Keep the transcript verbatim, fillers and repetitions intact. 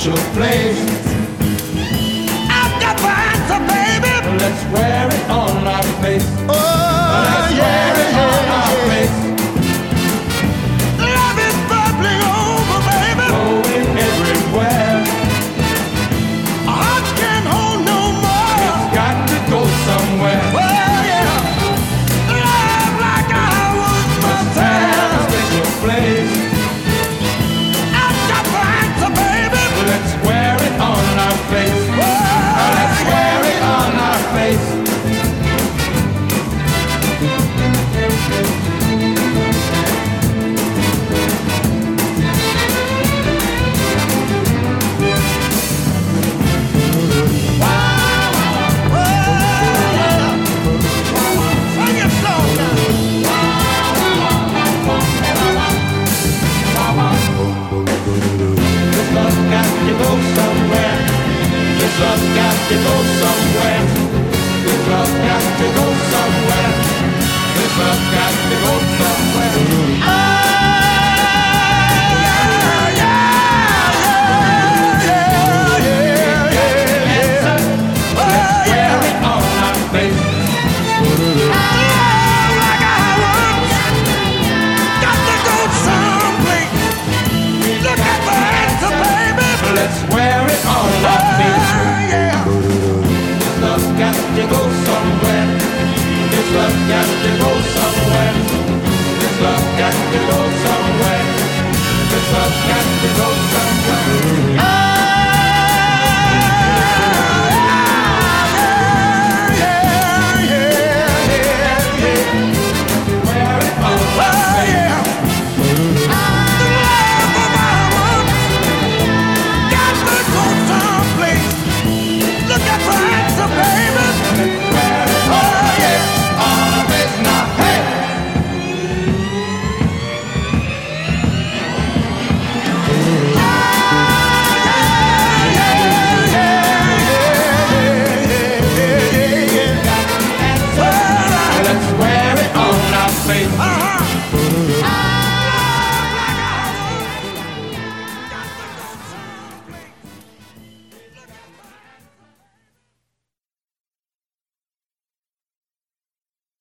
special place. I've got the answer, baby. Let's wear it on our face. Oh, Let's yeah, wear it yeah, on our yeah. face. Love is bubbling over, baby. Going everywhere. Hearts can't hold no more. It's got to go somewhere. Well, yeah. Love like I was must have a special place. I've got the answer, baby. Let's wear it on our face. Oh, Let's wear it on our face. sing it slow now. This love's got to go somewhere. This love's got to go somewhere. This love's got to go somewhere. This love's got to go somewhere. Oh, yeah, yeah, yeah, yeah, yeah, yeah. Oh, Wear yeah. it on our face. Love like I was. Got to go someplace. Look at the answer, baby. Let's wear it on our face. Oh, yeah. This love's got to go somewhere. This love's got to go somewhere.